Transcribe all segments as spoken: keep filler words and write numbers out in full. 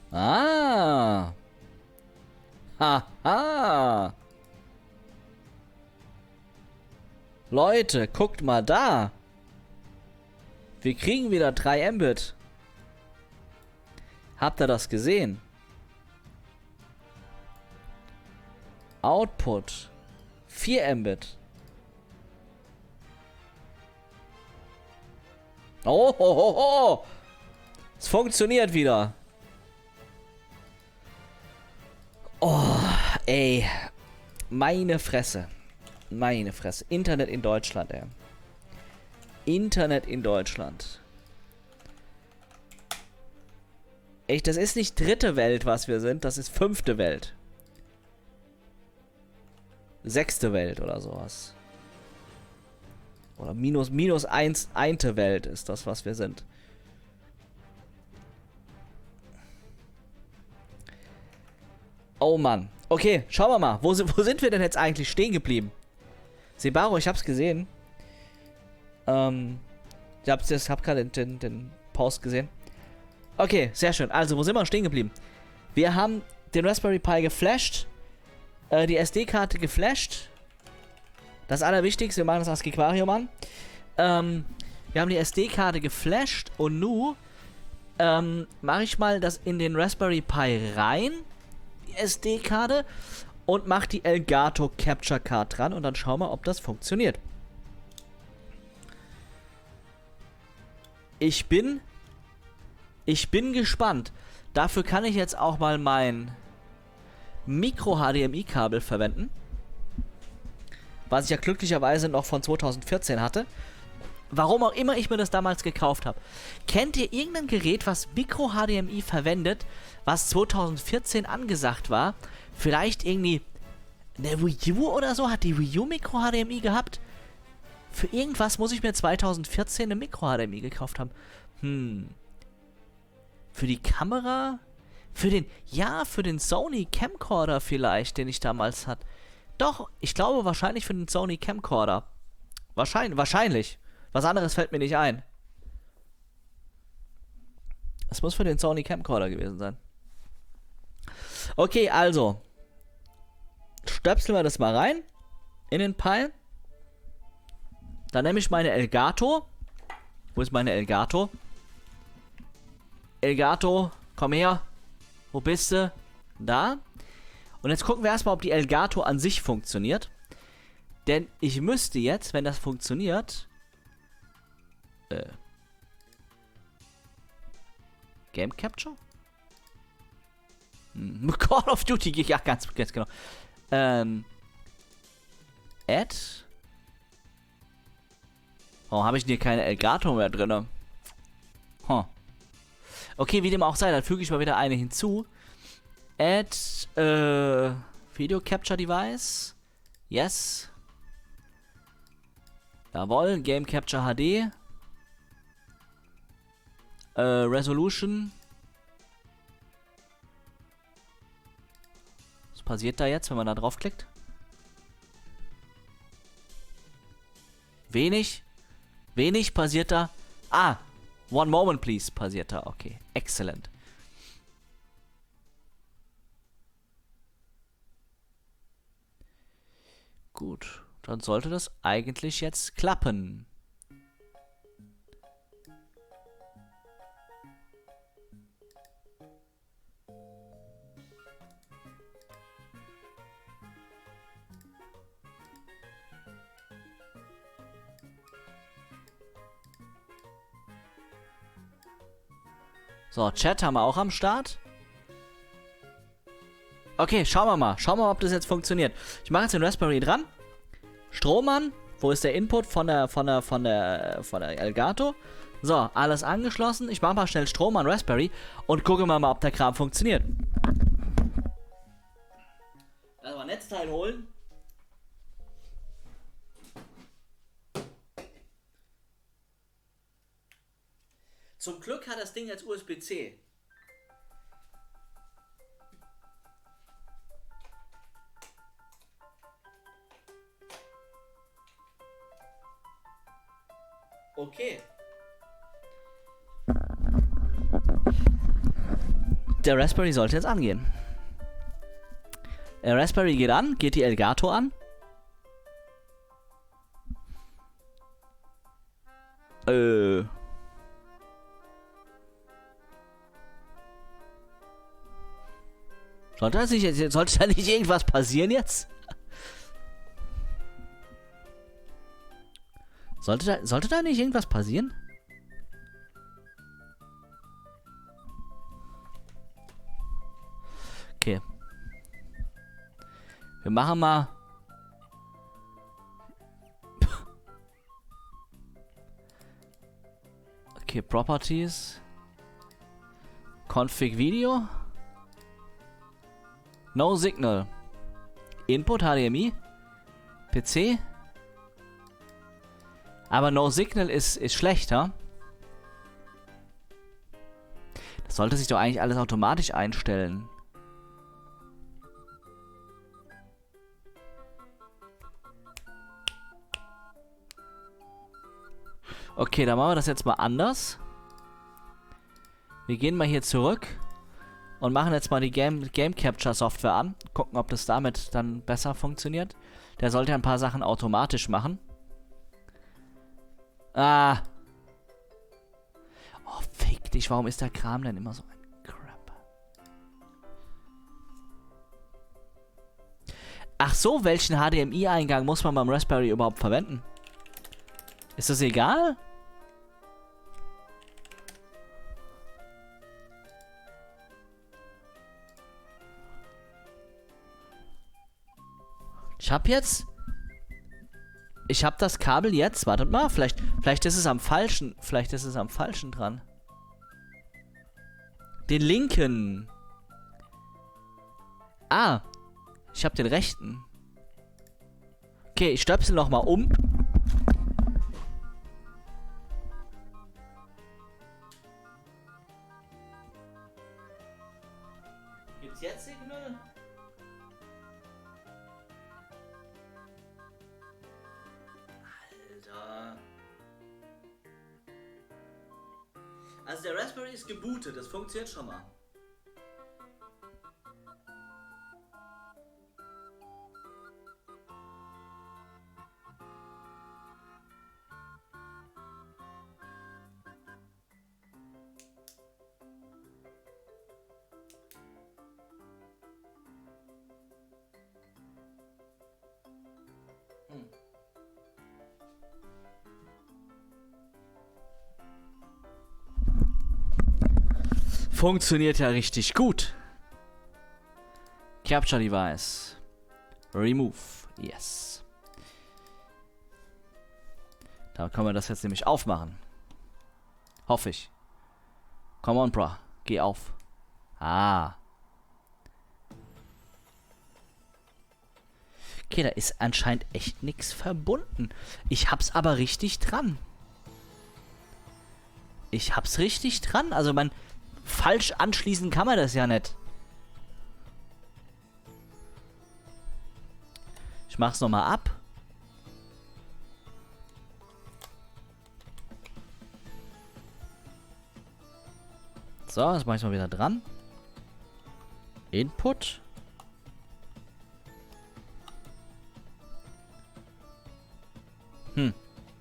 Ah. Haha. Leute, guckt mal da. Wir kriegen wieder drei Mbit. Habt ihr das gesehen? Output. vier Mbit. Oh, ho, ho, ho. Es funktioniert wieder. Oh, ey. Meine Fresse. Meine Fresse. Internet in Deutschland, ey. Internet in Deutschland. Echt, das ist nicht dritte Welt, was wir sind. Das ist fünfte Welt. Sechste Welt oder sowas. Oder minus, minus eins, einte Welt ist das, was wir sind. Oh Mann. Okay, schauen wir mal. Wo, wo sind wir denn jetzt eigentlich stehen geblieben? Sebaro, ich hab's gesehen. Ähm, ich hab's, ich hab gerade den, den, den Post gesehen. Okay, sehr schön. Also, wo sind wir stehen geblieben? Wir haben den Raspberry Pi geflasht. Äh, die S D-Karte geflasht. Das Allerwichtigste, wir machen das Asquiarium an. Ähm, wir haben die S D-Karte geflasht und nun ähm, mache ich mal das in den Raspberry Pi rein. Die S D-Karte. Und mache die Elgato Capture Card dran und dann schauen wir, ob das funktioniert. Ich bin... Ich bin gespannt. Dafür kann ich jetzt auch mal mein Micro-H D M I-Kabel verwenden. Was ich ja glücklicherweise noch von zweitausendvierzehn hatte. Warum auch immer ich mir das damals gekauft habe. Kennt ihr irgendein Gerät, was Micro-H D M I verwendet, was zweitausendvierzehn angesagt war? Vielleicht irgendwie eine Wii U oder so? Hat die Wii U Micro-H D M I gehabt? Für irgendwas muss ich mir zweitausendvierzehn eine Micro-H D M I gekauft haben. Hm... Für die Kamera? Für den... Ja, für den Sony Camcorder vielleicht, den ich damals hatte. Doch, ich glaube wahrscheinlich für den Sony Camcorder. Wahrscheinlich, wahrscheinlich. Was anderes fällt mir nicht ein. Es muss für den Sony Camcorder gewesen sein. Okay, also. Stöpseln wir das mal rein. In den Pi. Dann nehme ich meine Elgato. Wo ist meine Elgato? Elgato, komm her. Wo bist du? Da. Und jetzt gucken wir erstmal, ob die Elgato an sich funktioniert. Denn ich müsste jetzt, wenn das funktioniert... Äh... Game Capture? Hm, Call of Duty, ja, ganz, ganz genau. Ähm... Add? Warum habe ich denn hier keine Elgato mehr drin? Huh. Okay, wie dem auch sei, dann füge ich mal wieder eine hinzu. Add äh, Video Capture Device. Yes. Jawohl, Game Capture H D. Äh, Resolution. Was passiert da jetzt, wenn man da draufklickt? Wenig. Wenig passiert da. Ah, one moment please passiert da. Okay, excellent. Gut, dann sollte das eigentlich jetzt klappen. So, Chat haben wir auch am Start. Okay, schauen wir mal. Schauen wir mal, ob das jetzt funktioniert. Ich mache jetzt den Raspberry dran. Strom an. Wo ist der Input von der, von der, von der, von der Elgato? So, alles angeschlossen. Ich mache mal schnell Strom an Raspberry und gucke mal, ob der Kram funktioniert. Lass mal Netzteil holen. Zum Glück hat das Ding jetzt U S B C. Okay. Der Raspberry sollte jetzt angehen. Der Raspberry geht an. Geht die Elgato an? Äh. Sollte da nicht, sollte da nicht irgendwas passieren jetzt? Sollte da, sollte da nicht irgendwas passieren? Okay. Wir machen mal... Okay, Properties. Config Video. No Signal. Input H D M I. P C. Aber No Signal ist, ist schlechter. Das sollte sich doch eigentlich alles automatisch einstellen. Okay, dann machen wir das jetzt mal anders. Wir gehen mal hier zurück und machen jetzt mal die Game, Game Capture Software an. Gucken, ob das damit dann besser funktioniert. Der sollte ein paar Sachen automatisch machen. Ah. Oh, fick dich. Warum ist der Kram denn immer so ein Crap? Ach so, welchen H D M I-Eingang muss man beim Raspberry überhaupt verwenden? Ist das egal? Ich hab jetzt... Ich hab das Kabel jetzt... Wartet mal, vielleicht, vielleicht ist es am falschen... Vielleicht ist es am falschen dran. Den linken. Ah. Ich hab den rechten. Okay, ich stöpsel nochmal um. Gibt's jetzt Signal? Alter. Also der Raspberry ist gebootet, das funktioniert schon mal. Hm. Funktioniert ja richtig gut. Capture Device. Remove. Yes. Da können wir das jetzt nämlich aufmachen. Hoffe ich. Come on, bro. Geh auf. Ah. Okay, da ist anscheinend echt nichts verbunden. Ich hab's aber richtig dran. Ich hab's richtig dran. Also man... Falsch anschließen kann man das ja nicht. Ich mach's nochmal ab. So, das mach ich mal wieder dran. Input. Hm.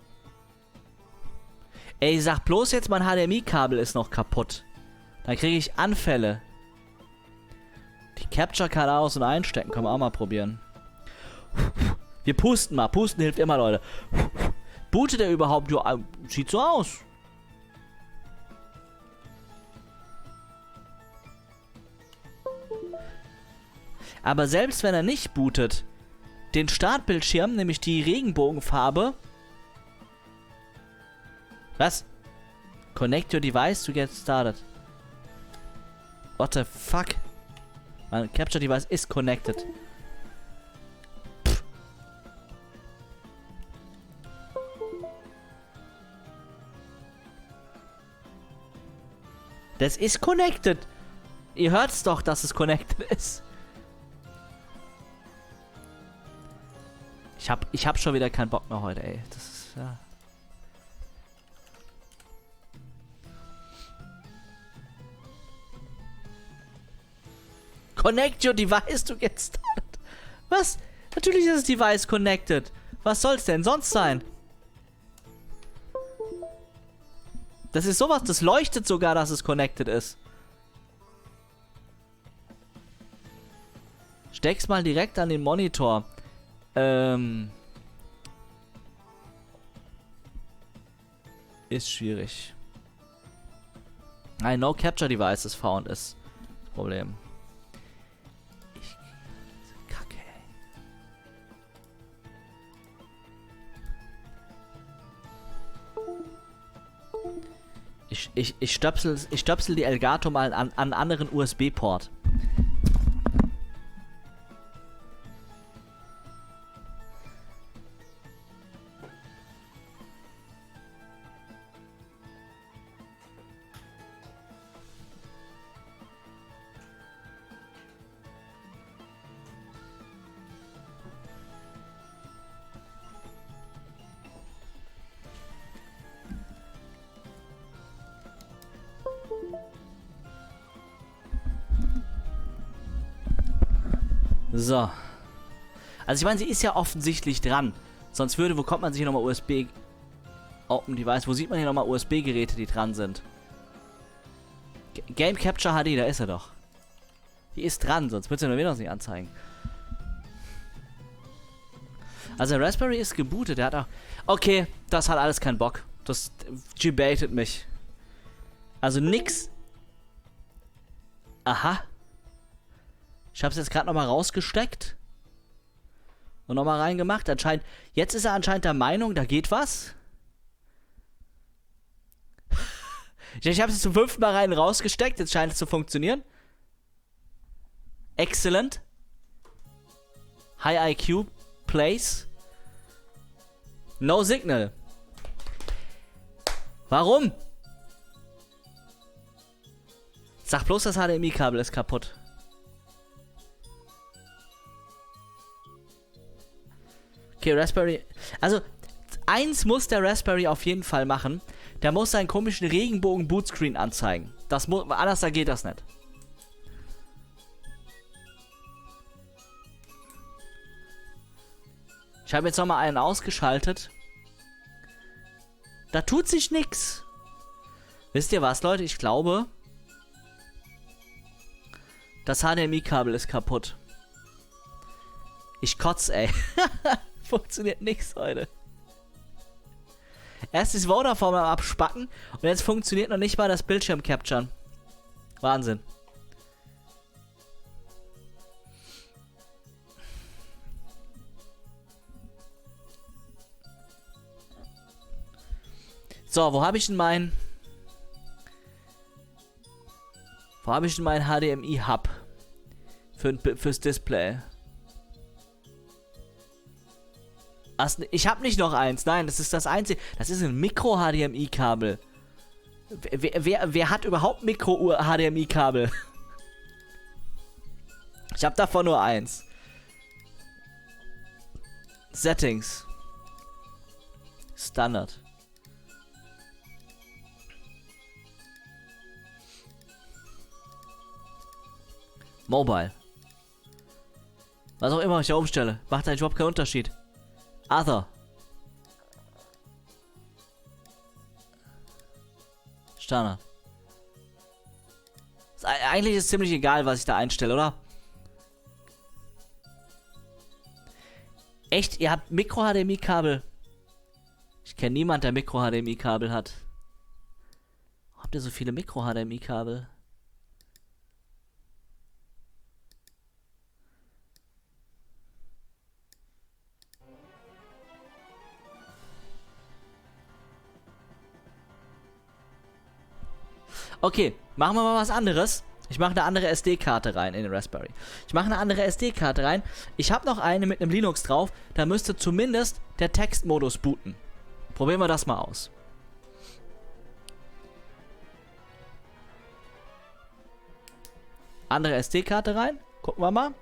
Ey, sag bloß jetzt, mein H D M I-Kabel ist noch kaputt. Dann kriege ich Anfälle. Die Capture-Karte aus- und einstecken. Können wir auch mal probieren. Wir pusten mal. Pusten hilft immer, Leute. Bootet er überhaupt? Ja, sieht so aus. Aber selbst wenn er nicht bootet, den Startbildschirm, nämlich die Regenbogenfarbe. Was? Connect your device to get started. What the fuck? Mein Capture Device ist connected. Pff. Das ist connected. Ihr hört's doch, dass es connected ist. Ich hab, ich hab schon wieder keinen Bock mehr heute, ey. Das ist, ja... Connect your device to get started. Was? Natürlich ist das Device connected. Was soll's denn sonst sein? Das ist sowas, das leuchtet sogar, dass es connected ist. Steck's mal direkt an den Monitor. Ähm... Ist schwierig. Nein, no capture device is found ist das Problem. Ich... Kacke. Ich, ich, ich stöpsel, ich stöpsel die Elgato mal an, an einen anderen U S B-Port. So. Also ich meine, sie ist ja offensichtlich dran. Sonst würde, wo kommt man sich nochmal U S B... Open Device, wo sieht man hier nochmal U S B-Geräte, die dran sind? G Game Capture H D, da ist er doch. Die ist dran, sonst wird sie nur wieder noch nicht anzeigen. Also der Raspberry ist gebootet, der hat auch... Okay, das hat alles keinen Bock. Das gebaitet mich. Also nix... Aha. Ich habe es jetzt gerade nochmal rausgesteckt. Und nochmal reingemacht. Anscheinend, jetzt ist er anscheinend der Meinung, da geht was. Ich habe es zum fünften Mal rein rausgesteckt. Jetzt scheint es zu funktionieren. Excellent. High I Q. Place. No Signal. Warum? Sag bloß, das H D M I-Kabel ist kaputt. Okay, Raspberry. Also, eins muss der Raspberry auf jeden Fall machen. Der muss seinen komischen Regenbogen-Bootscreen anzeigen. Das muss, anders da geht das nicht. Ich habe jetzt nochmal einen ausgeschaltet. Da tut sich nichts. Wisst ihr was, Leute? Ich glaube, das H D M I-Kabel ist kaputt. Ich kotze, ey. Funktioniert nichts heute. Erst ist Vodafone am Abspacken und jetzt funktioniert noch nicht mal das Bildschirm-Capturen. Wahnsinn. So, wo habe ich denn mein... Wo habe ich denn mein H D M I-Hub? Für, fürs Display. Ach, ich habe nicht noch eins. Nein, das ist das einzige. Das ist ein Micro-H D M I-Kabel. Wer, wer, wer hat überhaupt Micro-H D M I-Kabel? Ich habe davon nur eins. Settings. Standard. Mobile. Was auch immer ich da umstelle. Macht eigentlich überhaupt keinen Unterschied. Other. Standard. Ist, eigentlich ist es ziemlich egal, was ich da einstelle, oder? Echt? Ihr habt Micro-H D M I-Kabel? Ich kenne niemanden, der Micro-H D M I-Kabel hat. Warum habt ihr so viele Micro-H D M I-Kabel? Okay, machen wir mal was anderes. Ich mache eine andere S D-Karte rein in den Raspberry. Ich mache eine andere S D-Karte rein. Ich habe noch eine mit einem Linux drauf. Da müsste zumindest der Textmodus booten. Probieren wir das mal aus. Andere S D-Karte rein. Gucken wir mal.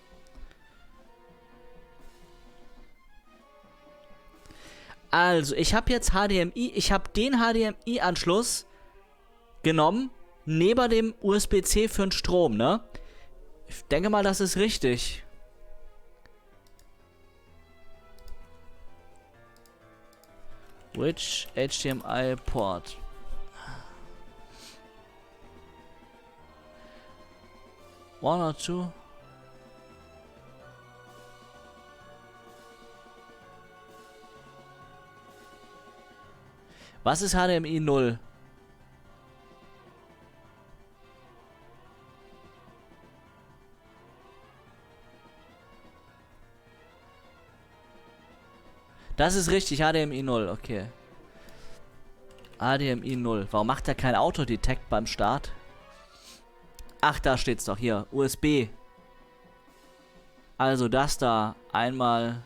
Also, ich habe jetzt H D M I. Ich habe den H D M I-Anschluss genommen, neben dem U S B C für den Strom, ne? Ich denke mal, das ist richtig. Which H D M I port? One or two? Was ist H D M I null? Das ist richtig, H D M I null, okay. H D M I null. Warum macht er kein Autodetect beim Start? Ach, da steht's doch, hier. U S B. Also das da einmal.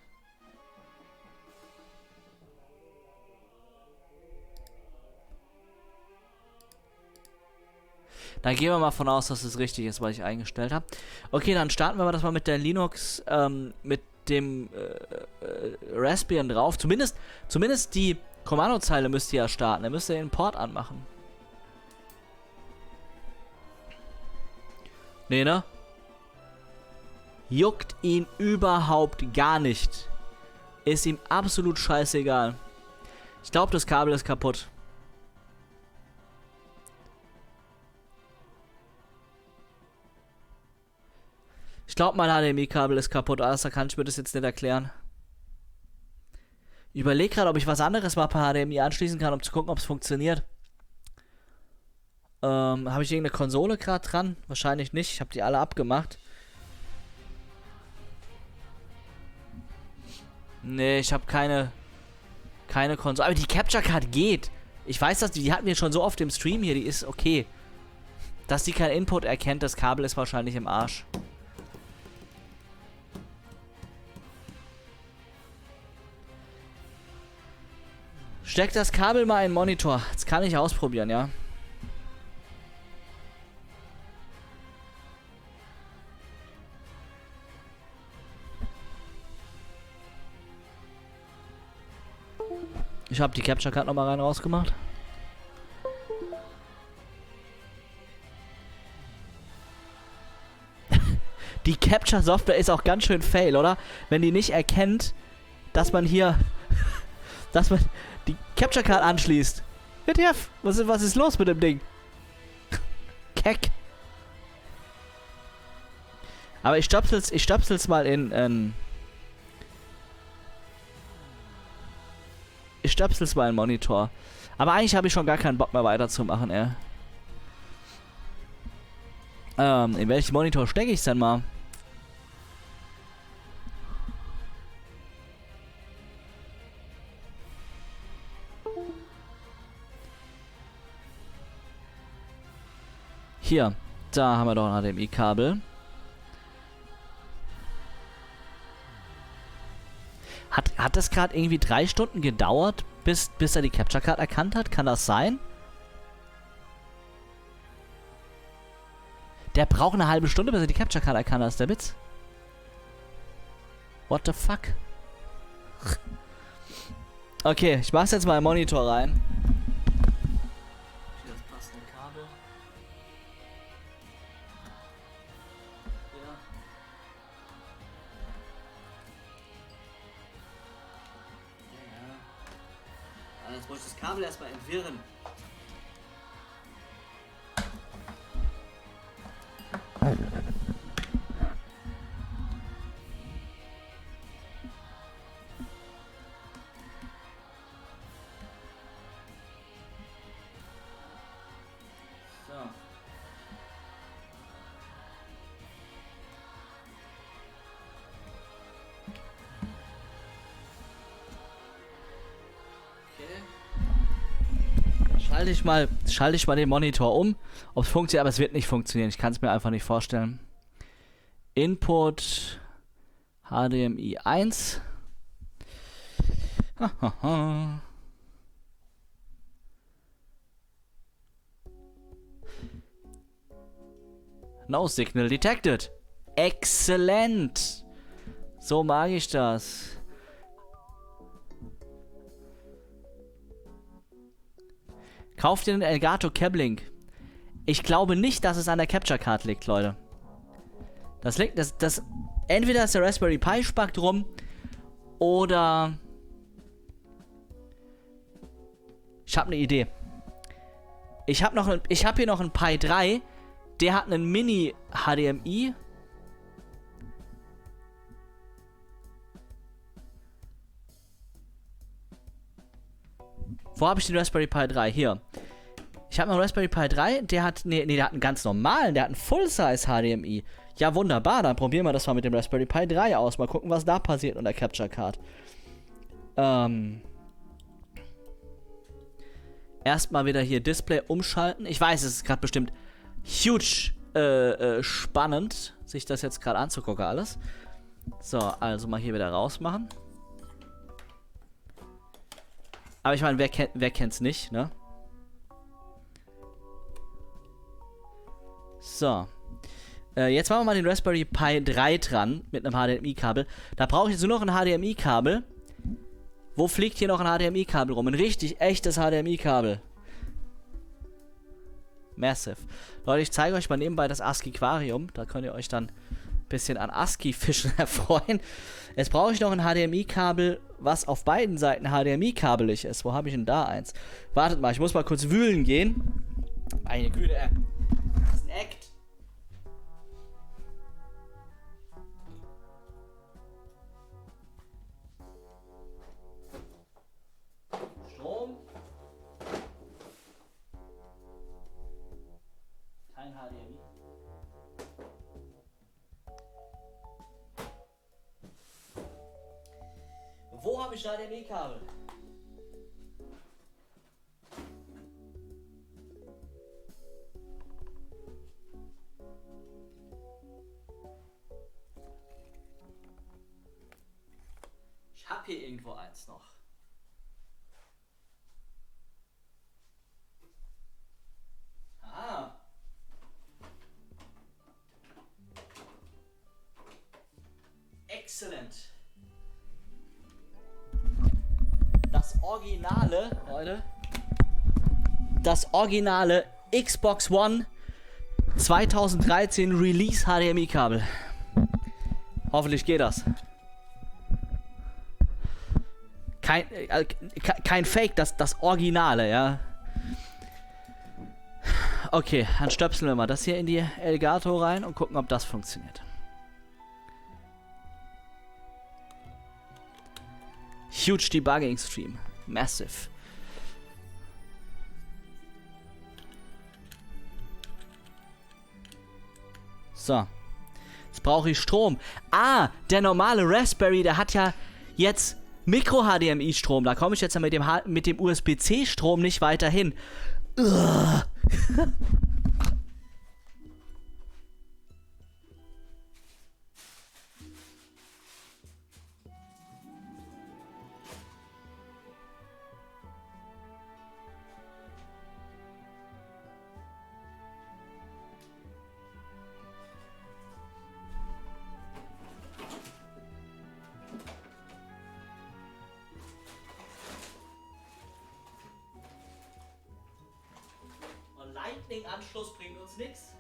Dann gehen wir mal von aus, dass es richtig ist, was ich eingestellt habe. Okay, dann starten wir mal das mal mit der Linux, ähm, mit dem äh, äh, Raspbian drauf. Zumindest, zumindest die Kommandozeile müsst ihr ja starten. Dann müsst ihr den Port anmachen. Nee, ne? Juckt ihn überhaupt gar nicht. Ist ihm absolut scheißegal. Ich glaube, das Kabel ist kaputt. Ich glaube, mein H D M I-Kabel ist kaputt. Alles, da kann ich mir das jetzt nicht erklären. Ich überlege gerade, ob ich was anderes mal per H D M I anschließen kann, um zu gucken, ob es funktioniert. Ähm, habe ich irgendeine Konsole gerade dran? Wahrscheinlich nicht. Ich habe die alle abgemacht. Nee, ich habe keine keine Konsole. Aber die Capture Card geht. Ich weiß, dass die, die hatten wir schon so oft im Stream hier. Die ist okay. Dass die kein Input erkennt, das Kabel ist wahrscheinlich im Arsch. Steck das Kabel mal in den Monitor. Das kann ich ausprobieren, ja. Ich habe die Capture Card nochmal rein rausgemacht. Die Capture Software ist auch ganz schön fail, oder? Wenn die nicht erkennt, dass man hier, dass man die Capture Card anschließt. W T F, was ist, was ist los mit dem Ding? Keck. Aber ich stöpsel's, ich stöpsel's mal in, in Ich stöpsel's mal in den Monitor. Aber eigentlich habe ich schon gar keinen Bock mehr weiterzumachen, ey. Ähm, in welchen Monitor stecke ich denn mal? Hier, da haben wir doch ein H D M I-Kabel. Hat, hat das gerade irgendwie drei Stunden gedauert, bis, bis er die Capture Card erkannt hat? Kann das sein? Der braucht eine halbe Stunde, bis er die Capture Card erkannt hat. Ist der Witz? What the fuck? Okay, ich mach's jetzt mal im Monitor rein. Hier das passende Kabel. Ja. Ja. Jetzt muss ich das Kabel erstmal entwirren. Schalte ich mal, schalte ich mal den Monitor um, ob es funktioniert, aber es wird nicht funktionieren. Ich kann es mir einfach nicht vorstellen. Input H D M I eins. No signal detected. Exzellent. So mag ich das. Kauft ihr den Elgato Cablink? Ich glaube nicht, dass es an der Capture Card liegt, Leute. Das liegt, das, das, entweder ist der Raspberry Pi spackt rum oder ich habe eine Idee. Ich habe noch, ein, ich habe hier noch einen Pi drei, der hat einen Mini H D M I. Wo habe ich den Raspberry Pi drei? Hier. Ich habe noch einen Raspberry Pi drei, der hat, nee, nee, der hat einen ganz normalen, der hat einen Full-Size H D M I. Ja, wunderbar, dann probieren wir das mal mit dem Raspberry Pi drei aus. Mal gucken, was da passiert unter Capture Card. Ähm. Erstmal wieder hier Display umschalten. Ich weiß, es ist gerade bestimmt huge äh, äh, spannend, sich das jetzt gerade anzugucken alles. So, also mal hier wieder rausmachen. Aber ich meine, wer, kennt, wer kennt's nicht, ne? So. Äh, jetzt machen wir mal den Raspberry Pi drei dran mit einem H D M I-Kabel. Da brauche ich jetzt nur noch ein H D M I-Kabel. Wo fliegt hier noch ein H D M I-Kabel rum? Ein richtig echtes H D M I-Kabel. Massive. Leute, ich zeige euch mal nebenbei das ASCII-Aquarium. Da könnt ihr euch dann ein bisschen an ASCII-Fischen erfreuen. Jetzt brauche ich noch ein H D M I-Kabel, was auf beiden Seiten H D M I-kabelig ist. Wo habe ich denn da eins? Wartet mal, ich muss mal kurz wühlen gehen. Meine Güte, äh. Das ist ein Act. Strom. Kein H D M I. Wo habe ich H D M I-Kabel? Ich habe hier irgendwo eins noch. Ah. Excellent. Das originale, Leute, das originale Xbox One zwanzig dreizehn Release H D M I-Kabel. Hoffentlich geht das. Kein, äh, kein Fake, das, das Originale, ja. Okay, dann stöpseln wir mal das hier in die Elgato rein und gucken, ob das funktioniert. Huge Debugging Stream. Massive. So. Jetzt brauche ich Strom. Ah, der normale Raspberry, der hat ja jetzt Micro-H D M I-Strom. Da komme ich jetzt mit dem, mit dem U S B C-Strom nicht weiter hin. Lightning-Anschluss bringt uns nichts.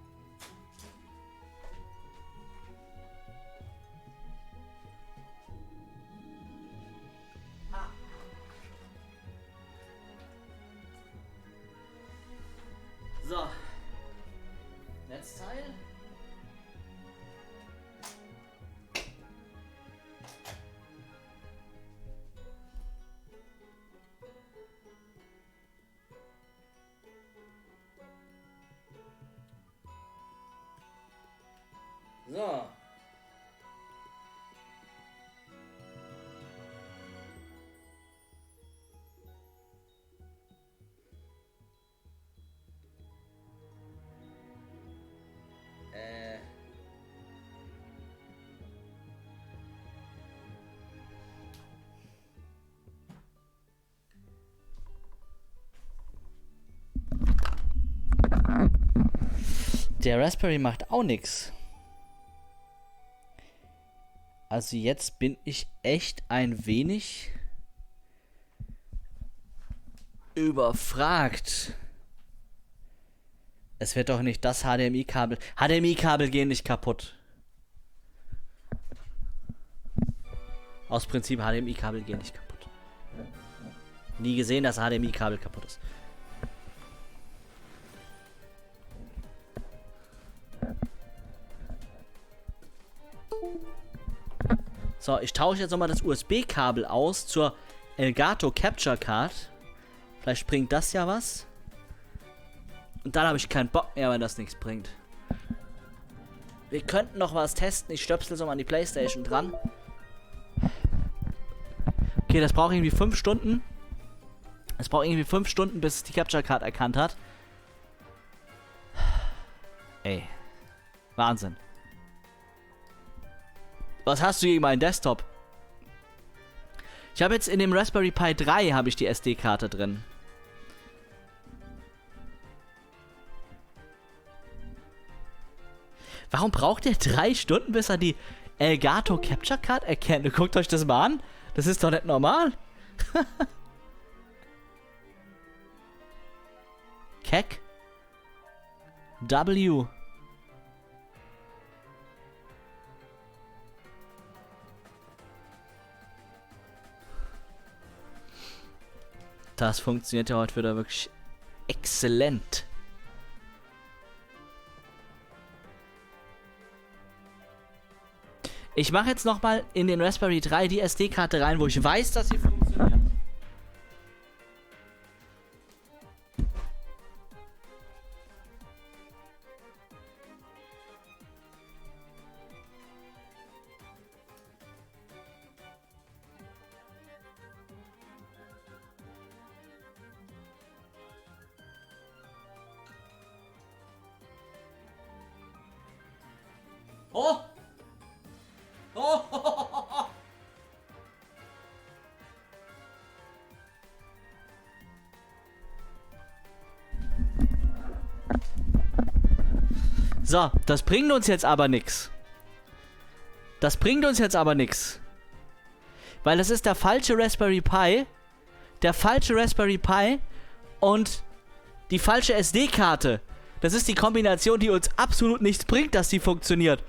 Ah. So. Netzteil. So. Äh. Der Raspberry macht auch nichts. Also jetzt bin ich echt ein wenig überfragt. Es wird doch nicht das H D M I-Kabel. H D M I-Kabel gehen nicht kaputt. Aus Prinzip, H D M I-Kabel gehen nicht kaputt. Nie gesehen, dass H D M I-Kabel kaputt ist. So, ich tausche jetzt nochmal das U S B-Kabel aus zur Elgato Capture Card. Vielleicht bringt das ja was. Und dann habe ich keinen Bock mehr, wenn das nichts bringt. Wir könnten noch was testen. Ich stöpsel so mal an die PlayStation dran. Okay, das braucht irgendwie fünf Stunden. Es braucht irgendwie fünf Stunden, bis es die Capture Card erkannt hat. Ey. Wahnsinn. Was hast du gegen meinen Desktop? Ich habe jetzt in dem Raspberry Pi drei habe ich die S D-Karte drin. Warum braucht der drei Stunden, bis er die Elgato Capture Card erkennt? Guckt euch das mal an. Das ist doch nicht normal. Keck. W. Das funktioniert ja heute wieder wirklich exzellent. Ich mache jetzt nochmal in den Raspberry drei die S D-Karte rein, wo ich weiß, dass sie funktioniert. Oh! Oh! So, das bringt uns jetzt aber nix. Das bringt uns jetzt aber nix. Weil das ist der falsche Raspberry Pi. Der falsche Raspberry Pi und die falsche S D-Karte. Das ist die Kombination, die uns absolut nichts bringt, dass sie funktioniert.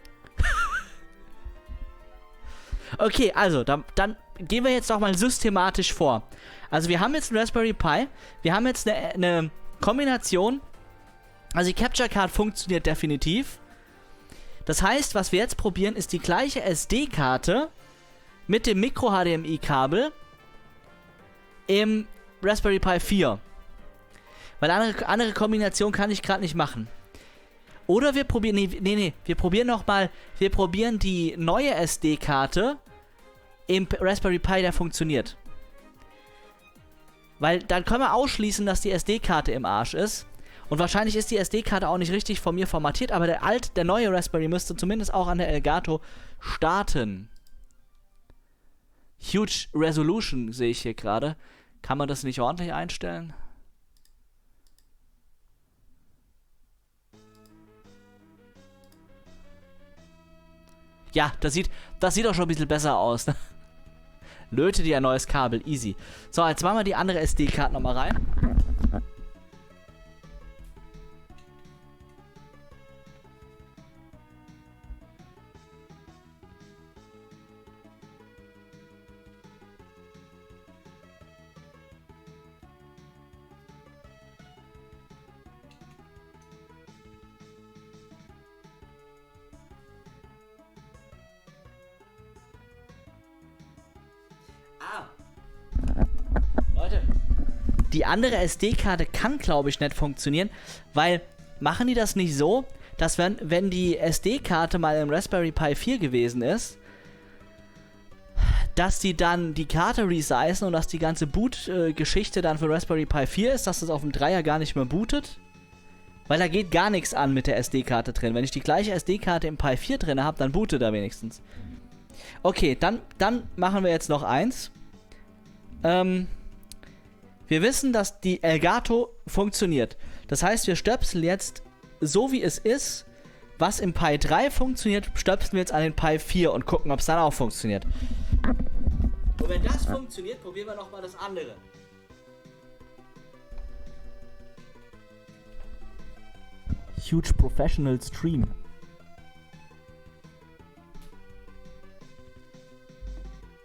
Okay, also, dann, dann gehen wir jetzt doch mal systematisch vor. Also wir haben jetzt einen Raspberry Pi, wir haben jetzt eine, eine Kombination, also die Capture Card funktioniert definitiv. Das heißt, was wir jetzt probieren, ist die gleiche S D-Karte mit dem Micro-H D M I-Kabel im Raspberry Pi vier. Weil eine andere, andere Kombination kann ich gerade nicht machen. Oder wir probieren, nee, nee, nee, wir probieren nochmal, wir probieren die neue S D-Karte im Raspberry Pi, der funktioniert. Weil dann können wir ausschließen, dass die S D-Karte im Arsch ist. Und wahrscheinlich ist die S D-Karte auch nicht richtig von mir formatiert, aber der alt, der neue Raspberry müsste zumindest auch an der Elgato starten. Huge Resolution sehe ich hier gerade. Kann man das nicht ordentlich einstellen? Ja, das sieht, das sieht auch schon ein bisschen besser aus. Ne? Löte dir ein neues Kabel, easy. So, jetzt machen wir die andere S D-Karte nochmal rein. Leute, die andere S D-Karte kann, glaube ich, nicht funktionieren, weil machen die das nicht so, dass wenn, wenn die S D-Karte mal im Raspberry Pi vier gewesen ist, dass die dann die Karte resizen und dass die ganze Boot-Geschichte dann für Raspberry Pi vier ist, dass das auf dem Dreier gar nicht mehr bootet? Weil da geht gar nichts an mit der S D-Karte drin. Wenn ich die gleiche S D-Karte im Pi vier drin habe, dann bootet er wenigstens. Okay, dann, dann machen wir jetzt noch eins. Ähm, wir wissen, dass die Elgato funktioniert. Das heißt, wir stöpseln jetzt, so wie es ist, was im Pi drei funktioniert, stöpseln wir jetzt an den Pi vier und gucken, ob es dann auch funktioniert. Und wenn das funktioniert, probieren wir nochmal das andere. Huge Professional Stream.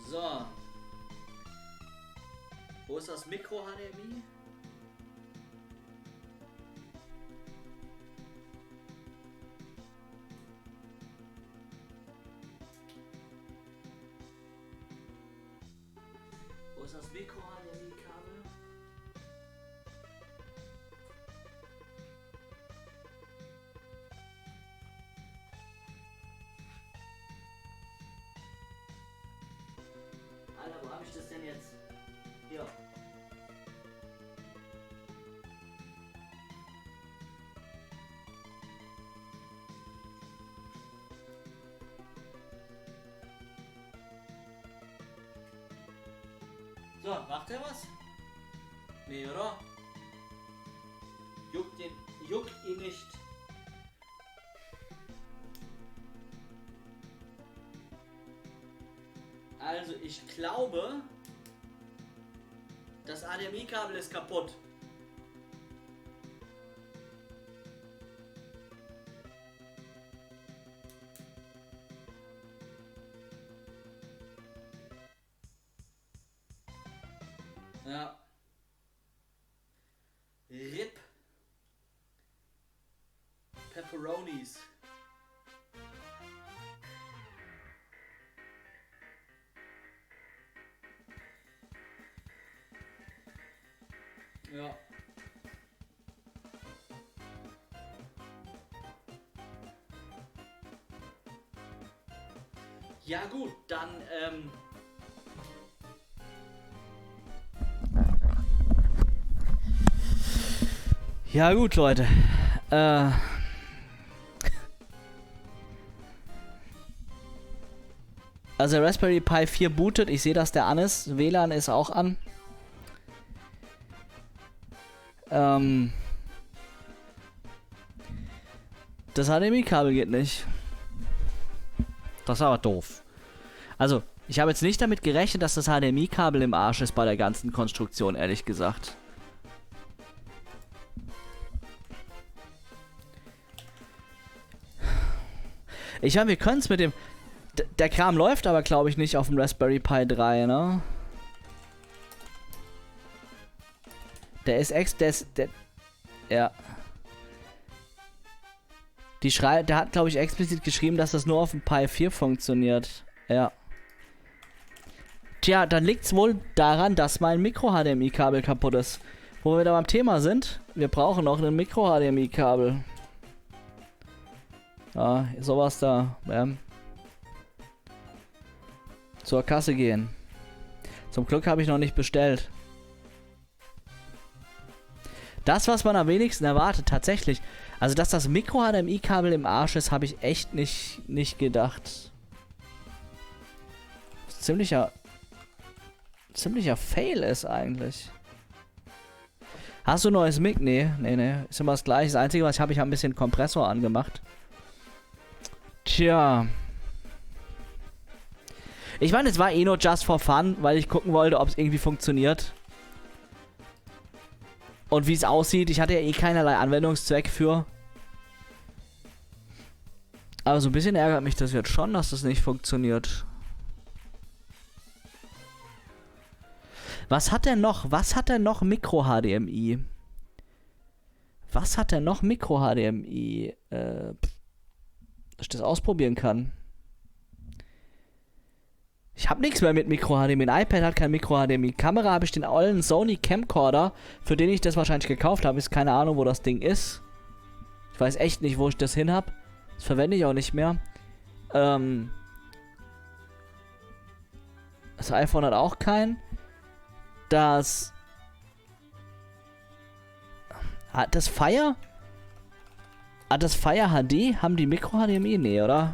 So. Wo ist das Micro-H D M I? Wo ist das Micro-H D M I-Kabel? Alter, wo habe ich das denn jetzt? Hier. So, macht er was? Nee, oder? Juckt den, juckt ihn nicht. Also, ich glaube, das H D M I-Kabel ist kaputt. Ja. R I P. Pepperonis. Ja. Ja gut, dann ähm ja gut, Leute. Äh also Raspberry Pi vier bootet. Ich sehe, dass der an ist. W L A N ist auch an. Ähm das H D M I-Kabel geht nicht. Das ist aber doof. Also, ich habe jetzt nicht damit gerechnet, dass das H D M I-Kabel im Arsch ist bei der ganzen Konstruktion, ehrlich gesagt. Ich meine, wir können es mit dem... D der Kram läuft aber, glaube ich, nicht auf dem Raspberry Pi drei, ne? Der ist ex... Der ist... Der, ja. Die schrei der hat, glaube ich, explizit geschrieben, dass das nur auf dem Pi vier funktioniert. Ja. Tja, dann liegt es wohl daran, dass mein Micro-H D M I-Kabel kaputt ist. Wo wir da beim Thema sind, wir brauchen noch ein Micro-H D M I-Kabel. Ja, sowas da. Ähm, zur Kasse gehen. Zum Glück habe ich noch nicht bestellt. Das, was man am wenigsten erwartet, tatsächlich. Also, dass das Micro-H D M I-Kabel im Arsch ist, habe ich echt nicht, nicht gedacht. Ziemlicher... Ziemlicher Fail ist eigentlich. Hast du ein neues Mic? Nee, nee, nee. Ist immer das gleiche. Das Einzige, was ich habe, ich habe ein bisschen Kompressor angemacht. Tja. Ich meine, es war eh nur just for fun, weil ich gucken wollte, ob es irgendwie funktioniert. Und wie es aussieht. Ich hatte ja eh keinerlei Anwendungszweck für. Aber so ein bisschen ärgert mich das jetzt schon, dass das nicht funktioniert. Was hat er noch? Was hat er noch Micro-H D M I? Was hat er noch Micro-H D M I? Äh, dass ich das ausprobieren kann. Ich habe nichts mehr mit Micro-H D M I. Ein iPad hat kein Micro-H D M I. Kamera habe ich den ollen Sony Camcorder, für den ich das wahrscheinlich gekauft habe. Ist keine Ahnung, wo das Ding ist. Ich weiß echt nicht, wo ich das hin habe. Das verwende ich auch nicht mehr. Ähm, das iPhone hat auch keinen. Das... Hat das Fire? Hat das Fire H D? Haben die Micro-H D M I? Nee, oder?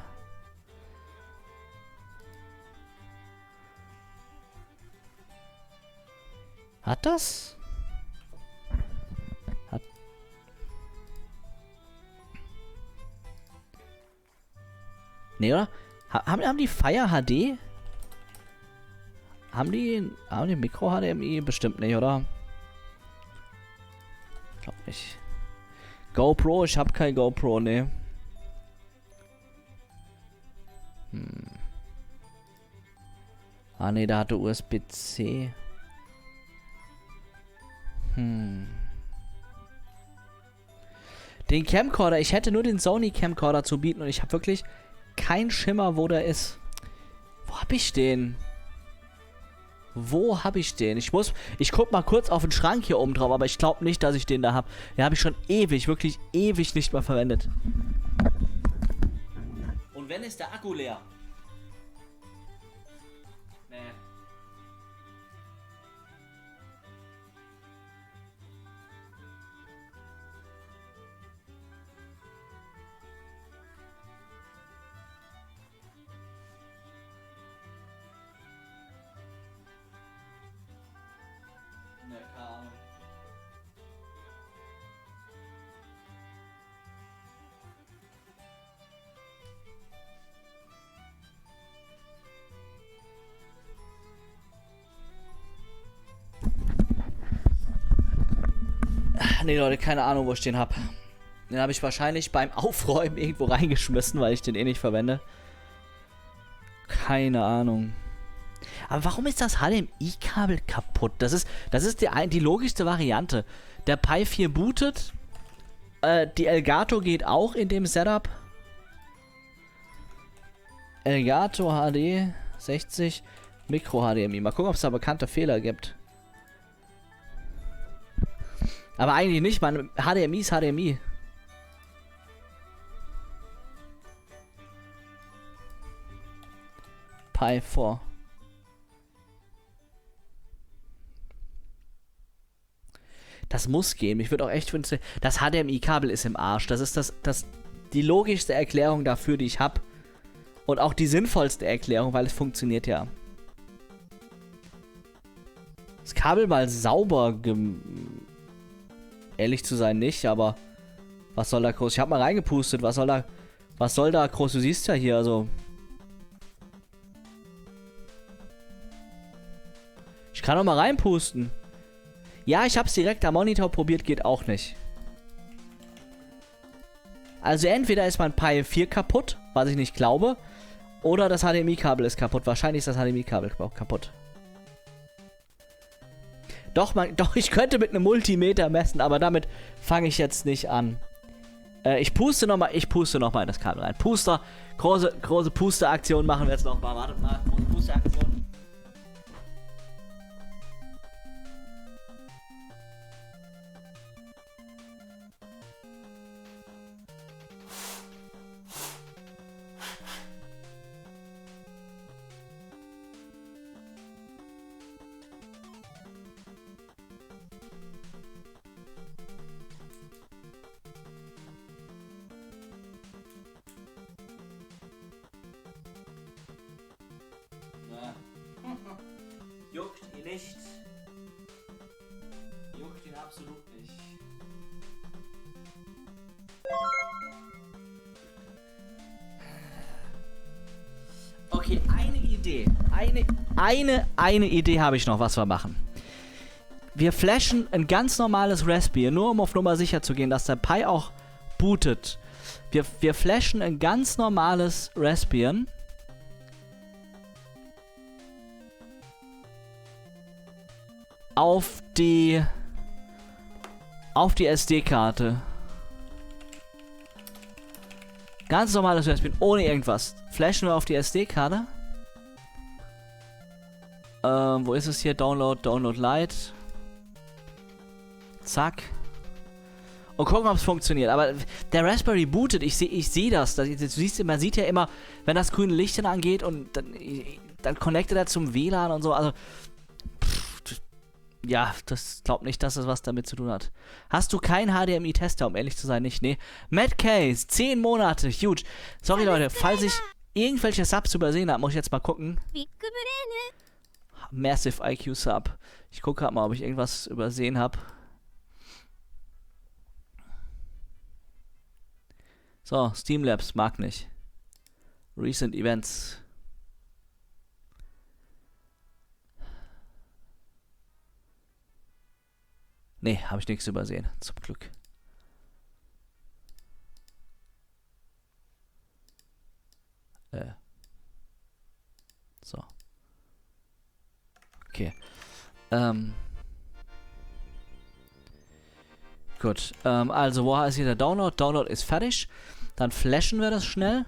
Hat das? Hat... Nee, oder? Ha haben, haben die Fire H D? Haben die, haben die Micro-H D M I? Bestimmt nicht, oder? Glaub nicht. GoPro? Ich hab kein GoPro, ne. Hm. Ah ne, da hatte U S B-C. Hm. Den Camcorder, ich hätte nur den Sony Camcorder zu bieten und ich habe wirklich keinen Schimmer, wo der ist. Wo hab ich den? Wo hab ich den? Ich muss, ich guck mal kurz auf den Schrank hier oben drauf, aber ich glaube nicht, dass ich den da habe. Den habe ich schon ewig, wirklich ewig nicht mehr verwendet. Und wenn ist der Akku leer? Nee. Nee, keine Ahnung. Nee, Leute, keine Ahnung, wo ich den hab. Den habe ich wahrscheinlich beim Aufräumen irgendwo reingeschmissen, weil ich den eh nicht verwende. Keine Ahnung. Aber warum ist das H D M I-Kabel kaputt? Das ist, das ist die, die logischste Variante. Der Pi vier bootet. Äh, die Elgato geht auch in dem Setup. Elgato H D sechzig Micro H D M I. Mal gucken, ob es da bekannte Fehler gibt. Aber eigentlich nicht, man. H D M I ist H D M I. Pi vier. Das muss gehen. Ich würde auch echt wünschen, das H D M I-Kabel ist im Arsch. Das ist das, das, die logischste Erklärung dafür, die ich habe. Und auch die sinnvollste Erklärung, weil es funktioniert ja. Das Kabel mal sauber gem ehrlich zu sein nicht, aber was soll da groß? Ich habe mal reingepustet. Was soll da, was soll da groß? Du siehst ja hier, also. Ich kann doch mal reinpusten. Ja, ich habe es direkt am Monitor probiert, geht auch nicht. Also entweder ist mein Pi vier kaputt, was ich nicht glaube, oder das H D M I-Kabel ist kaputt. Wahrscheinlich ist das H D M I-Kabel auch kaputt. Doch, man, doch, ich könnte mit einem Multimeter messen, aber damit fange ich jetzt nicht an. Äh, ich puste nochmal, ich puste nochmal in das Kabel rein. Puster, große, große Pusteraktion machen wir jetzt nochmal. Wartet mal, große Pusteraktion. Juckt ihn nicht. Juckt ihn absolut nicht. Okay, eine Idee. Eine, eine, eine Idee habe ich noch, was wir machen. Wir flashen ein ganz normales Raspberry, nur um auf Nummer sicher zu gehen, dass der Pi auch bootet. Wir, wir flashen ein ganz normales Raspbian. Auf die auf die S D-Karte. Ganz normales Raspbian, ohne irgendwas. Flashen wir auf die S D-Karte. Ähm, wo ist es hier? Download, Download Lite. Zack. Und gucken, ob es funktioniert. Aber der Raspberry bootet, ich sehe ich seh das. das. Du siehst, man sieht ja immer, wenn das grüne Licht dann angeht und dann, dann connectet er zum W L A N und so. Also, pff, ja, das glaubt nicht, dass das was damit zu tun hat. Hast du keinen H D M I-Tester, um ehrlich zu sein? Nicht, nee. Matt Case, zehn Monate, huge. Sorry, Leute, falls ich irgendwelche Subs übersehen habe, muss ich jetzt mal gucken. Massive I Q Sub. Ich gucke gerade mal, ob ich irgendwas übersehen habe. So, Streamlabs mag nicht. Recent Events. Nee, habe ich nichts übersehen. Zum Glück. Äh. So. Okay. Ähm. Gut. Ähm, also, wo ist hier der Download? Download ist fertig. Dann flashen wir das schnell.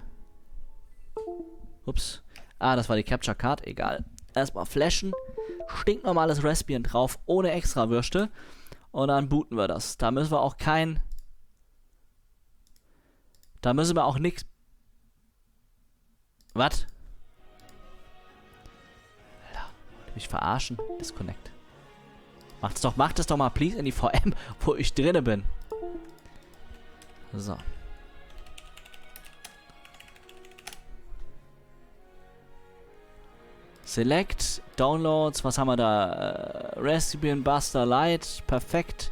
Ups. Ah, das war die Capture Card. Egal. Erstmal flashen. Stinknormales Raspbian drauf, ohne extra Würste. Und dann booten wir das. Da müssen wir auch kein... Da müssen wir auch nichts... Was? Alter, wollt ihr mich verarschen? Disconnect. Macht es doch, macht es doch mal please in die V M, wo ich drinne bin. So. Select, Downloads, was haben wir da? Äh, Raspbian Buster Lite, perfekt.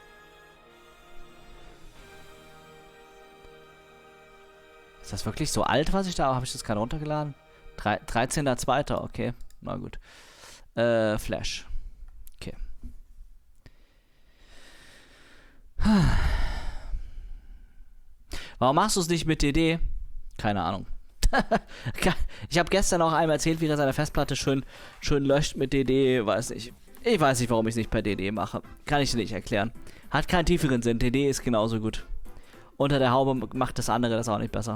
Ist das wirklich so alt, was ich da... Habe ich das gerade runtergeladen? dreizehnter zweiter Okay, na gut. Äh, Flash. Okay. Warum machst du es nicht mit D D? Keine Ahnung. Ich habe gestern auch einem erzählt, wie er seine Festplatte schön, schön löscht mit D D. Weiß nicht. Ich weiß nicht, warum ich es nicht per D D mache. Kann ich dir nicht erklären. Hat keinen tieferen Sinn. D D ist genauso gut. Unter der Haube macht das andere das auch nicht besser.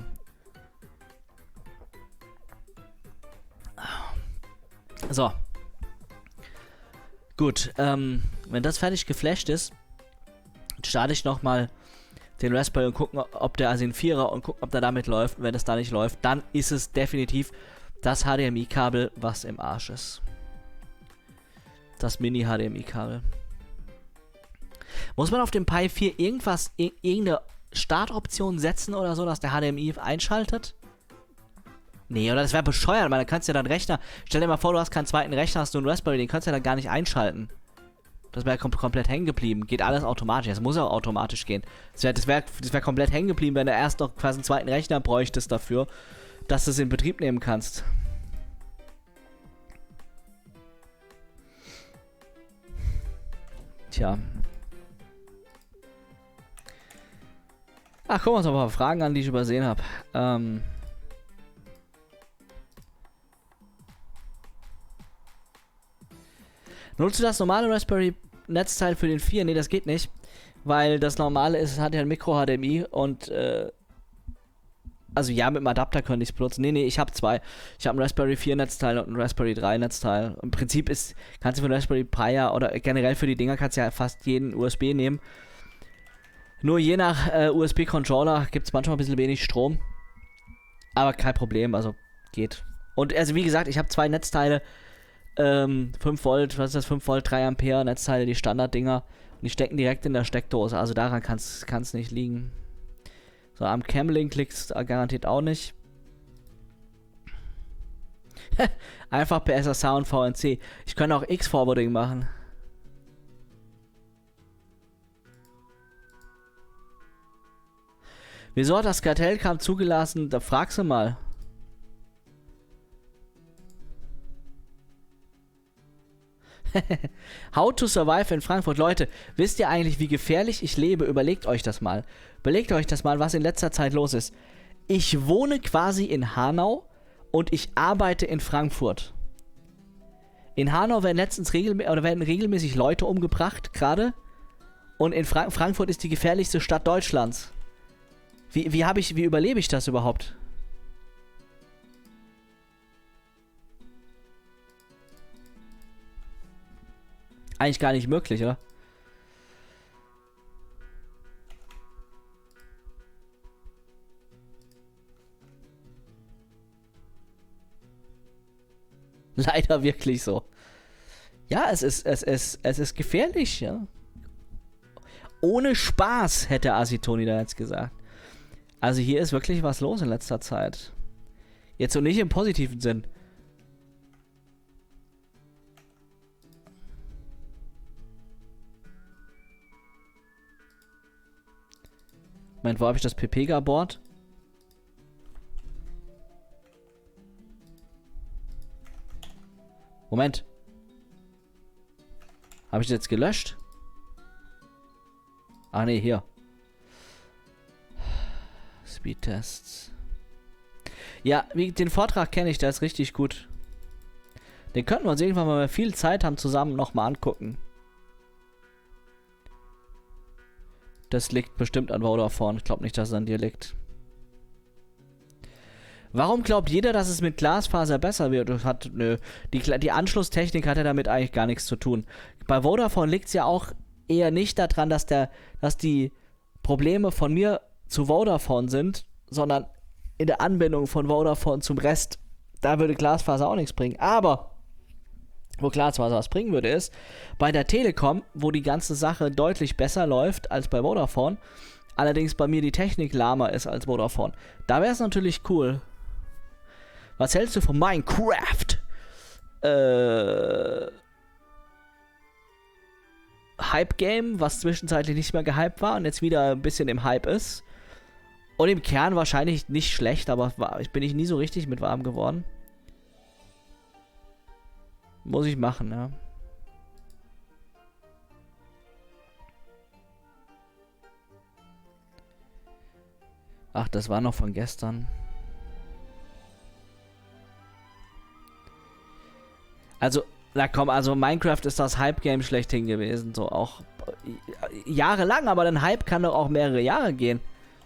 So. Gut. Ähm, wenn das fertig geflasht ist, starte ich nochmal den Raspberry und gucken, ob der, also den Vierer, und gucken, ob der damit läuft. Und wenn das da nicht läuft, dann ist es definitiv das H D M I-Kabel, was im Arsch ist. Das Mini-H D M I-Kabel. Muss man auf dem Pi vier irgendwas, ir irgendeine Startoption setzen oder so, dass der H D M I einschaltet? Nee, oder das wäre bescheuert, weil dann kannst du ja dann Rechner... Stell dir mal vor, du hast keinen zweiten Rechner, hast du einen Raspberry, den kannst du ja dann gar nicht einschalten. Das wäre kom komplett hängen geblieben. Geht alles automatisch. Das muss auch automatisch gehen. Das wäre das wär, das wär komplett hängen geblieben, wenn du erst noch quasi einen zweiten Rechner bräuchtest dafür, dass du es in Betrieb nehmen kannst. Tja. Ach, gucken wir uns noch ein paar Fragen an, die ich übersehen habe. Ähm... Nutzt du das normale Raspberry-Netzteil für den vier? Nee, das geht nicht. Weil das normale ist, es hat ja ein Micro-H D M I und, äh, also ja, mit dem Adapter könnte ich es benutzen. Nee, nee, ich habe zwei. Ich habe ein Raspberry vier Netzteil und ein Raspberry drei Netzteil. Im Prinzip ist, kannst du für ein Raspberry Pi ja, oder generell für die Dinger kannst du ja fast jeden U S B nehmen. Nur je nach äh, U S B-Controller gibt es manchmal ein bisschen wenig Strom. Aber kein Problem, also geht. Und also wie gesagt, ich habe zwei Netzteile. Ähm, fünf Volt, was ist das? fünf Volt, drei Ampere Netzteile, die Standarddinger. Und die stecken direkt in der Steckdose. Also daran kann es nicht liegen. So, am Camlink liegt es garantiert auch nicht. Einfach per S S H und V N C. Ich könnte auch X-Forwarding machen. Wieso hat das Kartellkampf zugelassen? Da fragst du mal. How to survive in Frankfurt. Leute, wisst ihr eigentlich, wie gefährlich ich lebe? Überlegt euch das mal. Überlegt euch das mal, was in letzter Zeit los ist. Ich wohne quasi in Hanau und ich arbeite in Frankfurt. In Hanau werden letztens regelmä oder werden regelmäßig Leute umgebracht, gerade. Und in Fra Frankfurt ist die gefährlichste Stadt Deutschlands. Wie, wie, hab ich, wie überlebe ich das überhaupt? Eigentlich gar nicht möglich, oder? Leider wirklich so. Ja, es ist, es ist, es ist gefährlich, ja. Ohne Spaß, hätte Asitoni da jetzt gesagt. Also hier ist wirklich was los in letzter Zeit. Jetzt so nicht im positiven Sinn. Moment, wo habe ich das Pepega-Board? Moment. Habe ich das jetzt gelöscht? Ah, ne, hier. Speedtests. Ja, wie, den Vortrag kenne ich, der ist richtig gut. Den könnten wir uns irgendwann mal, wenn wir viel Zeit haben, zusammen nochmal angucken. Das liegt bestimmt an Vodafone. Ich glaube nicht, dass es an dir liegt. Warum glaubt jeder, dass es mit Glasfaser besser wird? Das hat, nö. Die, die Anschlusstechnik hat ja damit eigentlich gar nichts zu tun. Bei Vodafone liegt es ja auch eher nicht daran, dass, der, dass die Probleme von mir zu Vodafone sind, sondern in der Anbindung von Vodafone zum Rest. Da würde Glasfaser auch nichts bringen. Aber wo Glasfaser was bringen würde, ist bei der Telekom, wo die ganze Sache deutlich besser läuft als bei Vodafone, allerdings bei mir die Technik lahmer ist als Vodafone. Da wäre es natürlich cool. Was hältst du von Minecraft? Äh... Hype-Game, was zwischenzeitlich nicht mehr gehypt war und jetzt wieder ein bisschen im Hype ist. Und im Kern wahrscheinlich nicht schlecht, aber ich bin ich nie so richtig mit warm geworden. Muss ich machen, ja. Ach, das war noch von gestern. Also, na komm, also Minecraft ist das Hype-Game schlechthin gewesen, so auch jahrelang, aber ein Hype kann doch auch mehrere Jahre gehen.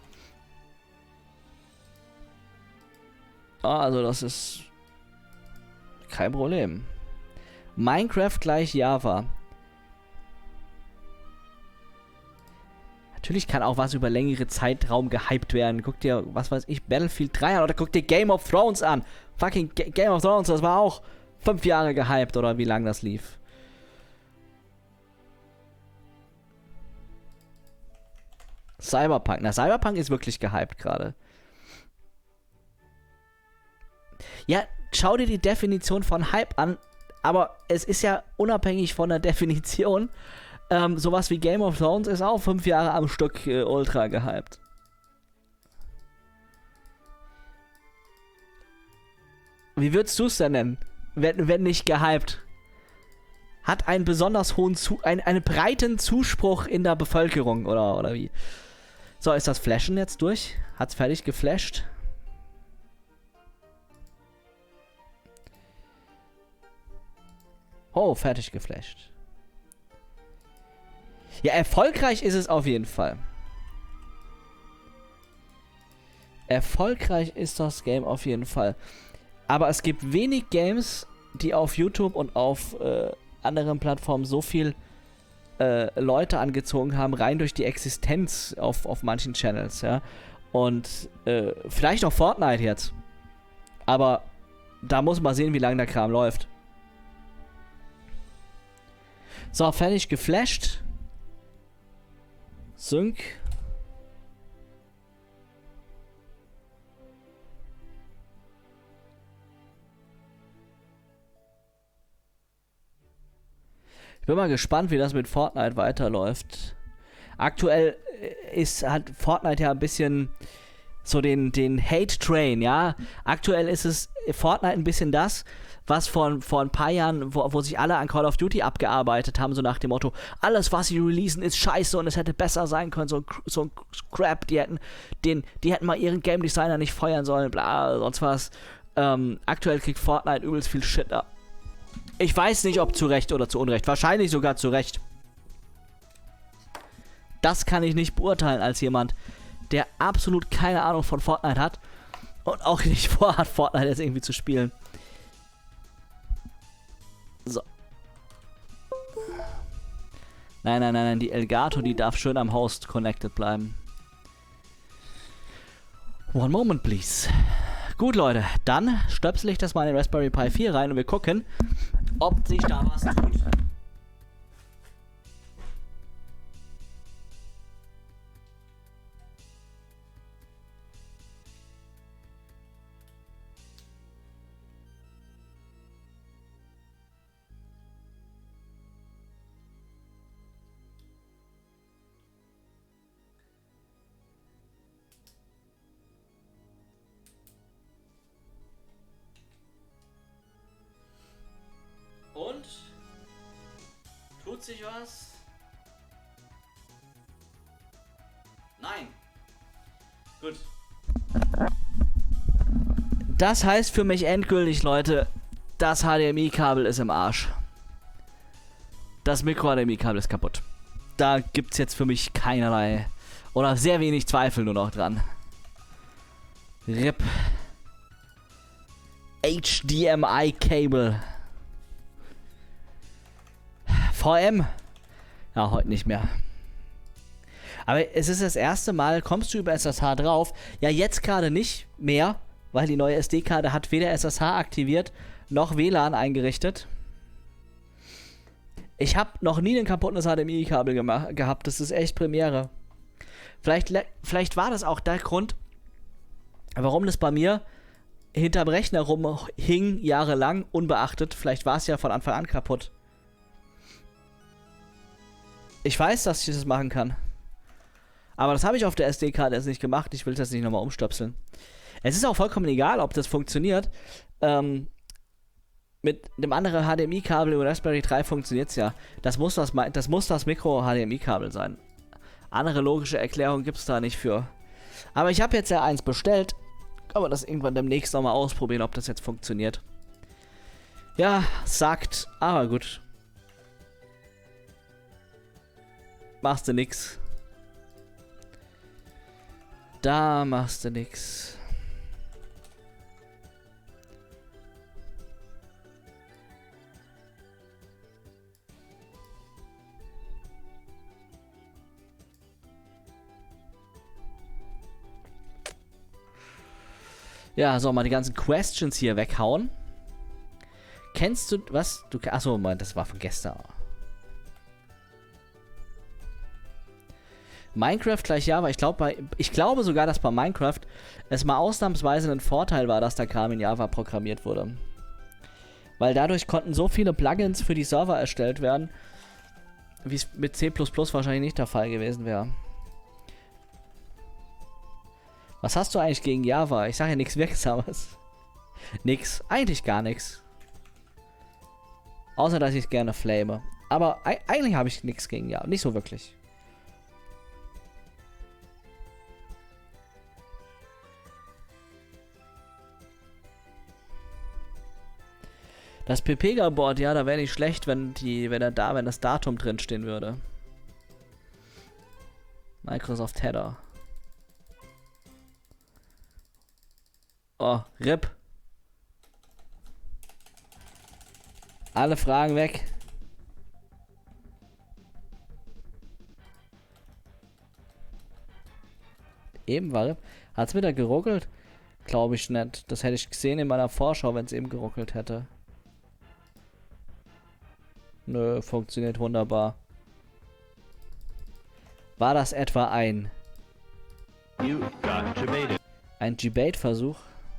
Also das ist kein Problem. Minecraft gleich Java. Natürlich kann auch was über längere Zeitraum gehypt werden. Guck dir, was weiß ich, Battlefield drei an oder guck dir Game of Thrones an. Fucking G Game of Thrones, das war auch fünf Jahre gehypt oder wie lang das lief. Cyberpunk. Na, Cyberpunk ist wirklich gehypt gerade. Ja, schau dir die Definition von Hype an, aber es ist ja unabhängig von der Definition. Ähm, sowas wie Game of Thrones ist auch fünf Jahre am Stück äh, ultra gehypt. Wie würdest du es denn nennen? Wenn, wenn nicht gehypt. Hat einen besonders hohen, Zu ein, einen breiten Zuspruch in der Bevölkerung, oder, oder wie? So, ist das Flashen jetzt durch? Hat's fertig geflasht? Oh, fertig geflasht. Ja, erfolgreich ist es auf jeden Fall. Erfolgreich ist das Game auf jeden Fall. Aber es gibt wenig Games, die auf YouTube und auf äh, anderen Plattformen so viel äh, Leute angezogen haben, rein durch die Existenz auf, auf manchen Channels, ja. Und äh, vielleicht auch Fortnite jetzt. Aber da muss man sehen, wie lange der Kram läuft. So, fertig geflasht. Sync. Ich bin mal gespannt, wie das mit Fortnite weiterläuft. Aktuell ist, hat Fortnite ja ein bisschen so den, den Hate-Train, ja. Aktuell ist es Fortnite ein bisschen das, was vor, vor ein paar Jahren, wo, wo sich alle an Call of Duty abgearbeitet haben, so nach dem Motto, alles, was sie releasen, ist scheiße und es hätte besser sein können, so ein, so ein Crap, die hätten, den, die hätten mal ihren Game Designer nicht feuern sollen, bla, sonst was. Ähm, aktuell kriegt Fortnite übelst viel Shit ab. Ich weiß nicht, ob zu Recht oder zu Unrecht. Wahrscheinlich sogar zu Recht. Das kann ich nicht beurteilen als jemand, der absolut keine Ahnung von Fortnite hat und auch nicht vorhat, Fortnite jetzt irgendwie zu spielen. So. Nein, nein, nein, nein, die Elgato, die darf schön am Host connected bleiben. One moment, please. Gut, Leute, dann stöpsel ich das mal in den Raspberry Pi vier rein und wir gucken, ob sich da was tut. Und? Tut sich was? Nein. Gut. Das heißt für mich endgültig, Leute, Das H D M I-Kabel ist im Arsch. Das Micro-H D M I-Kabel ist kaputt. Da gibt es jetzt für mich keinerlei oder sehr wenig Zweifel nur noch dran. R I P. H D M I-Cable. V M. Ja, heute nicht mehr. Aber es ist das erste Mal, kommst du über S S H drauf. Ja, jetzt gerade nicht mehr, weil die neue S D-Karte hat weder S S H aktiviert, noch W L A N eingerichtet. Ich habe noch nie ein kaputtes H D M I-Kabel gehabt. Das ist echt Premiere. Vielleicht, vielleicht war das auch der Grund, warum das bei mir hinterm Rechner rumhing, jahrelang, unbeachtet. Vielleicht war es ja von Anfang an kaputt. Ich weiß, dass ich das machen kann. Aber das habe ich auf der S D-Karte jetzt nicht gemacht. Ich will das nicht nochmal umstöpseln. Es ist auch vollkommen egal, ob das funktioniert. Ähm, mit dem anderen H D M I-Kabel über Raspberry drei funktioniert es ja. Das muss das, das muss das Micro-H D M I-Kabel sein. Andere logische Erklärung gibt es da nicht für. Aber ich habe jetzt ja eins bestellt. Kann man das irgendwann demnächst nochmal ausprobieren, ob das jetzt funktioniert. Ja, sagt, aber gut. Machst du nix. Da machst du nix. Ja, so, mal die ganzen Questions hier weghauen. Kennst du, was? Du, achso, Moment, das war von gestern. Minecraft gleich Java. Ich, glaub, bei, ich glaube sogar, dass bei Minecraft es mal ausnahmsweise ein Vorteil war, dass der Kram in Java programmiert wurde. Weil dadurch konnten so viele Plugins für die Server erstellt werden, wie es mit C plus plus wahrscheinlich nicht der Fall gewesen wäre. Was hast du eigentlich gegen Java? Ich sage ja nichts Wirksames. Nix. Eigentlich gar nichts. Außer, dass ich es gerne flame. Aber eigentlich habe ich nichts gegen Java. Nicht so wirklich. Das P P-Board, ja, da wäre nicht schlecht, wenn die, wenn er da, wenn das Datum drin stehen würde. Microsoft Header. Oh, R I P. Alle Fragen weg. Eben war R I P. Hat's wieder geruckelt? Glaube ich nicht. Das hätte ich gesehen in meiner Vorschau, wenn es eben geruckelt hätte. Nö, funktioniert wunderbar. War das etwa ein... Ein G-Bait-Versuch?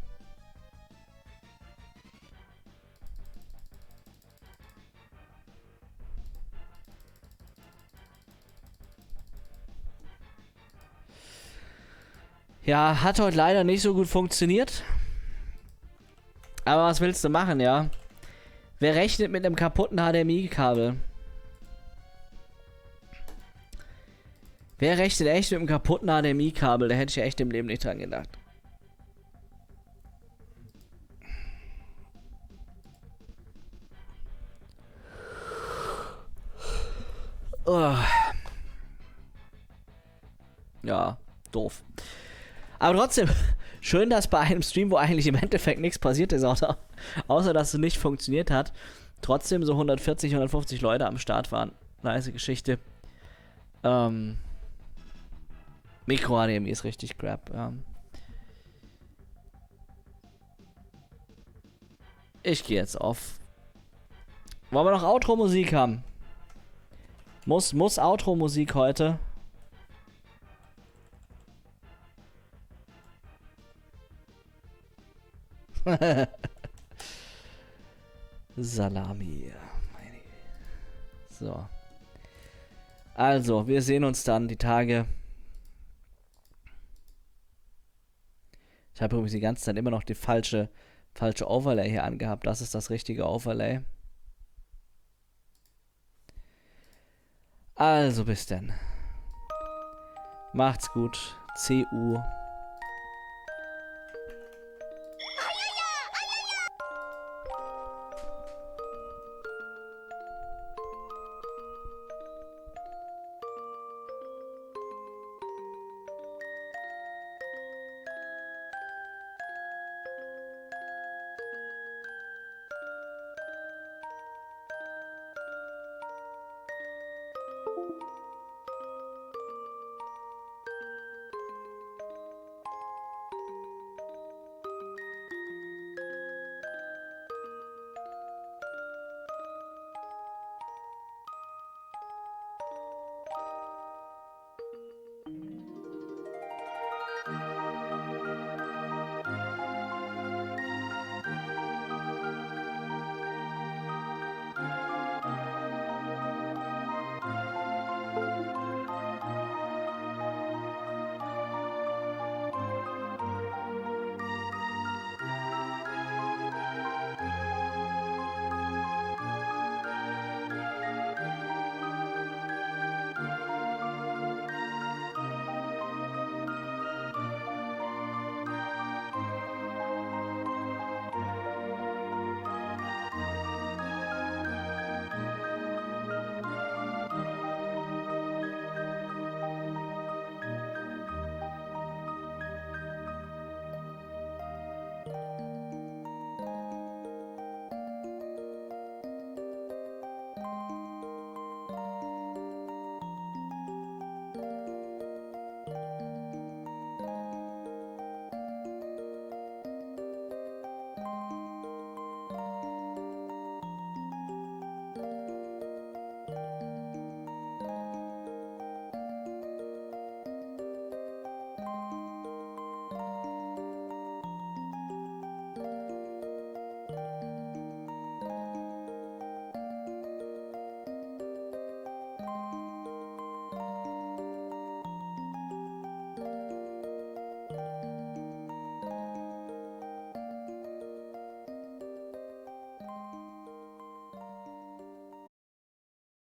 Ja, hat heute leider nicht so gut funktioniert. Aber was willst du machen, ja? Wer rechnet mit einem kaputten H D M I-Kabel? Wer rechnet echt mit einem kaputten H D M I-Kabel? Da hätte ich ja echt im Leben nicht dran gedacht. Oh. Ja, doof. Aber trotzdem, schön, dass bei einem Stream, wo eigentlich im Endeffekt nichts passiert ist, außer, außer dass es nicht funktioniert hat, trotzdem so hundertvierzig, hundertfünfzig Leute am Start waren. Nice Geschichte. Ähm, Micro-H D M I ist richtig crap. Ja. Ich gehe jetzt auf. Wollen wir noch Outro-Musik haben? Muss, muss Outro-Musik heute? Salami. So. Also, wir sehen uns dann die Tage. Ich habe übrigens die ganze Zeit immer noch die falsche, falsche Overlay hier angehabt. Das ist das richtige Overlay. Also, bis denn. Macht's gut. C U